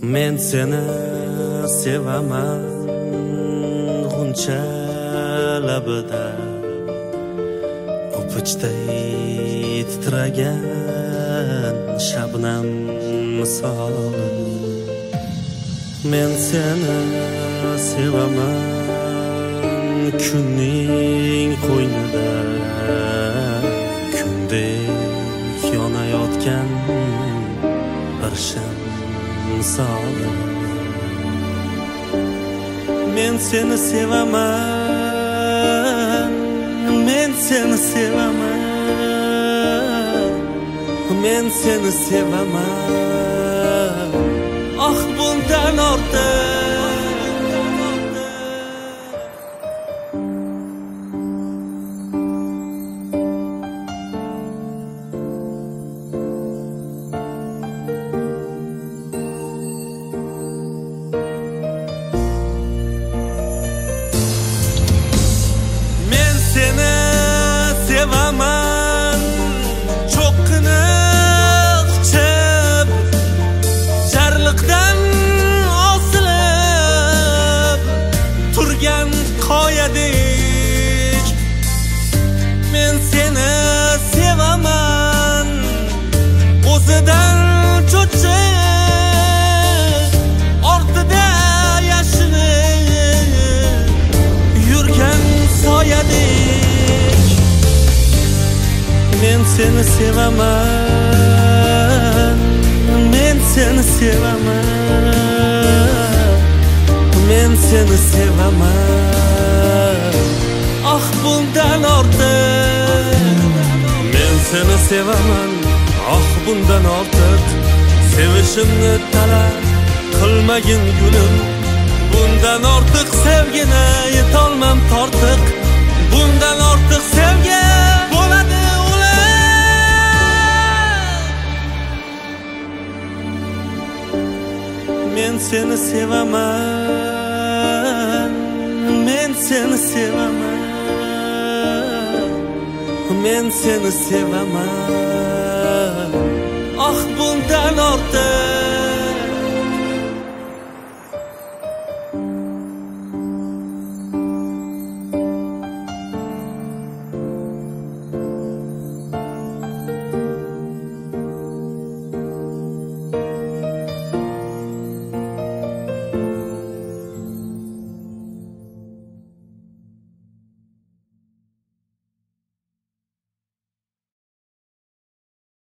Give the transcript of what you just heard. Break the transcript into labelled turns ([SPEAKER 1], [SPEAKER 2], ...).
[SPEAKER 1] Men seni sevaman g'uncha labida o'pichday titragan shabnam misoli. Men seni sevaman kunning qo'ynida kundek yonayotgan bir sham misoli. Men seni sevaman, men seni sevaman, men seni sevaman. Ah bundan ortiq sevaman, cho'qqina ichib jarliqdan osilib turgan qoyadek. Men seni sevaman, o'zidan cho'chib ortida yashinib yurgan soyadek. Men seni sevaman, men seni sevaman, men seni sevaman. Ah bundan ortiq men seni sevaman, ah bundan ortiq sevishimni talab qilmagin gulim. Bundan ortiq sevgini yetolmam tortiq, bundan ortiq sevgi bo'ladi. Men seni sevaman, men seni sevaman, men seni sevaman. Ah bundan ortiq